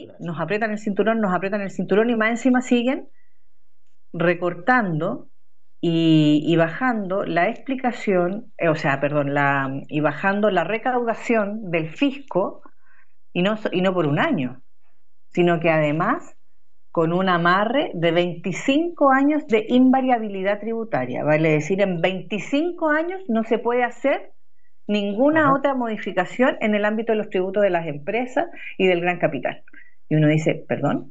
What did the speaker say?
y nos aprietan el cinturón y más encima siguen recortando y bajando la explicación, perdón, y bajando la recaudación del fisco y no por un año, sino que además con un amarre de 25 años de invariabilidad tributaria. Vale decir, en 25 años no se puede hacer ninguna Ajá. otra modificación en el ámbito de los tributos de las empresas y del gran capital. Y uno dice, perdón.